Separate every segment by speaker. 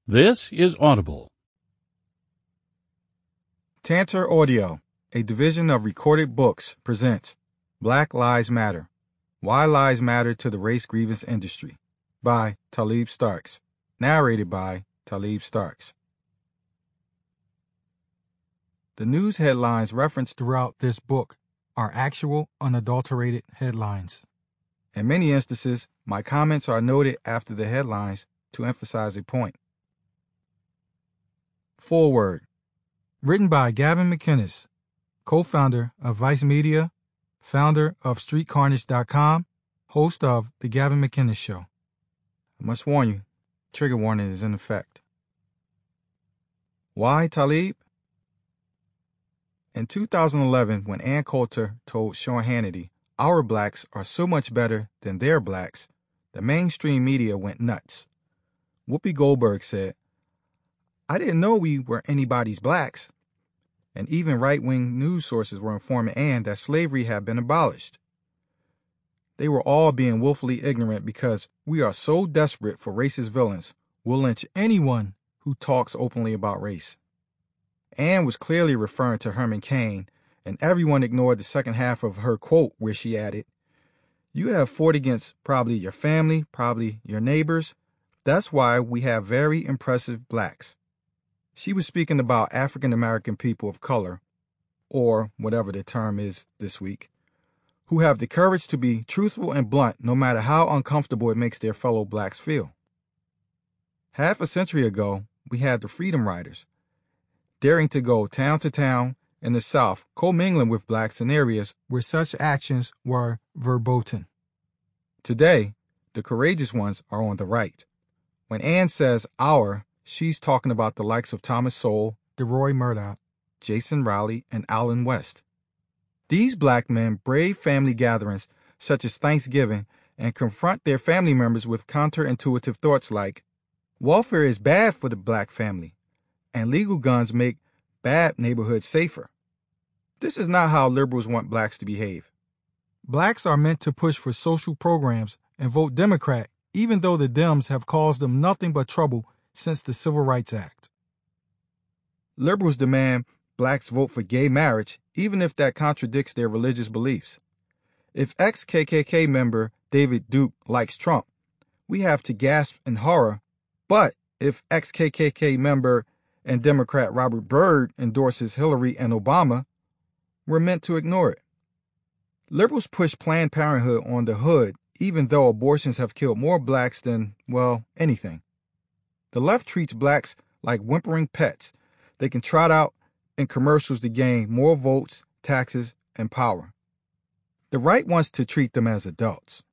Speaker 1: This is Audible.
Speaker 2: Tantor Audio, a division of Recorded Books, presents Black Lives Matter, Why Lives Matter to the Race Grievance Industry, by Talib Starks, narrated by Talib Starks. The news headlines referenced throughout this book are actual, unadulterated headlines. In many instances, my comments are noted after the headlines to emphasize a point. Foreword. Written by Gavin McInnes, co-founder of Vice Media, founder of StreetCarnage.com, host of The Gavin McInnes Show. I must warn you, trigger warning is in effect. Why Talib? In 2011, when Ann Coulter told Sean Hannity, "Our blacks are so much better than their blacks," the mainstream media went nuts. Whoopi Goldberg said, "I didn't know we were anybody's blacks." And even right-wing news sources were informing Ann that slavery had been abolished. They were all being willfully ignorant because we are so desperate for racist villains, we'll lynch anyone who talks openly about race. Ann was clearly referring to Herman Cain, and everyone ignored the second half of her quote where she added, "You have fought against probably your family, probably your neighbors. That's why we have very impressive blacks." She was speaking about African American people of color, or whatever the term is this week, who have the courage to be truthful and blunt no matter how uncomfortable it makes their fellow blacks feel. Half a century ago, we had the Freedom Riders, daring to go town to town in the South, commingling with blacks in areas where such actions were verboten. Today, the courageous ones are on the right. When Ann says "our," she's talking about the likes of Thomas Sowell, DeRoy Murdoch, Jason Rowley, and Allen West. These black men brave family gatherings such as Thanksgiving and confront their family members with counterintuitive thoughts like, welfare is bad for the black family, and legal guns make bad neighborhoods safer. This is not how liberals want blacks to behave. Blacks are meant to push for social programs and vote Democrat, even though the Dems have caused them nothing but trouble since the Civil Rights Act. Liberals demand blacks vote for gay marriage, even if that contradicts their religious beliefs. If ex-KKK member David Duke likes Trump, we have to gasp in horror, but if ex-KKK member and Democrat Robert Byrd endorses Hillary and Obama, we're meant to ignore it. Liberals push Planned Parenthood on the hood, even though abortions have killed more blacks than, well, anything. The left treats blacks like whimpering pets they can trot out in commercials to gain more votes, taxes, and power. The right wants to treat them as adults.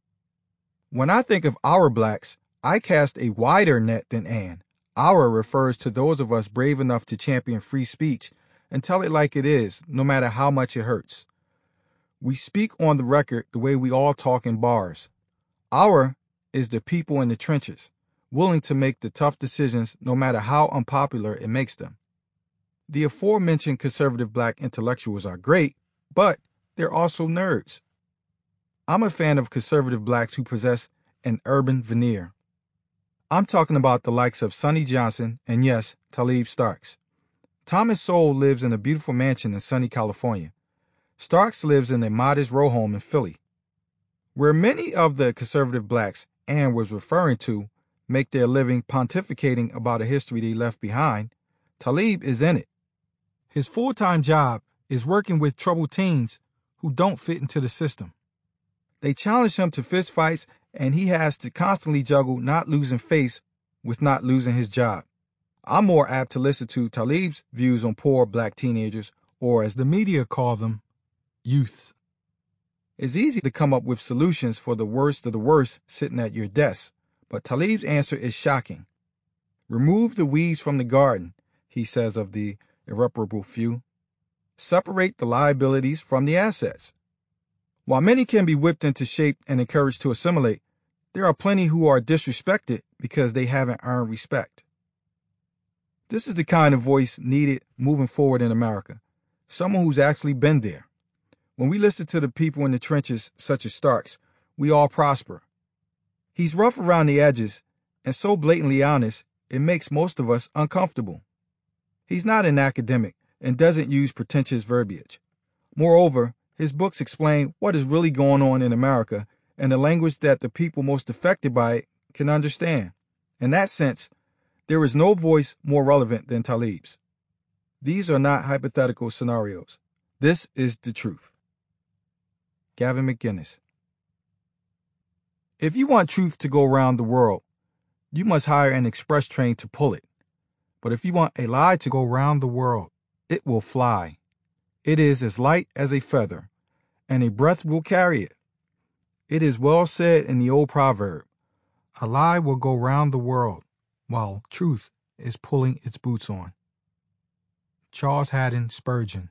Speaker 2: When I think of our blacks, I cast a wider net than Ann. Our refers to those of us brave enough to champion free speech and tell it like it is, no matter how much it hurts. We speak on the record the way we all talk in bars. Our is the people in the trenches, willing to make the tough decisions no matter how unpopular it makes them. The aforementioned conservative black intellectuals are great, but they're also nerds. I'm a fan of conservative blacks who possess an urban veneer. I'm talking about the likes of Sonny Johnson and, yes, Talib Starks. Thomas Sowell lives in a beautiful mansion in sunny California. Starks lives in a modest row home in Philly. Where many of the conservative blacks Ann was referring to make their living pontificating about a history they left behind, Talib is in it. His full-time job is working with troubled teens who don't fit into the system. They challenge him to fistfights, and he has to constantly juggle not losing face with not losing his job. I'm more apt to listen to Talib's views on poor black teenagers, or as the media call them, youths. It's easy to come up with solutions for the worst of the worst sitting at your desk, but Talib's answer is shocking. Remove the weeds from the garden, he says of the irreparable few. Separate the liabilities from the assets. While many can be whipped into shape and encouraged to assimilate, there are plenty who are disrespected because they haven't earned respect. This is the kind of voice needed moving forward in America, someone who's actually been there. When we listen to the people in the trenches, such as Starks, we all prosper. He's rough around the edges and so blatantly honest, it makes most of us uncomfortable. He's not an academic and doesn't use pretentious verbiage. Moreover, his books explain what is really going on in America in the language that the people most affected by it can understand. In that sense, there is no voice more relevant than Tlaib's. These are not hypothetical scenarios. This is the truth. Gavin McInnes. If you want truth to go around the world, you must hire an express train to pull it. But if you want a lie to go round the world, it will fly. It is as light as a feather, and a breath will carry it. It is well said in the old proverb, a lie will go round the world, while truth is pulling its boots on. Charles Haddon Spurgeon.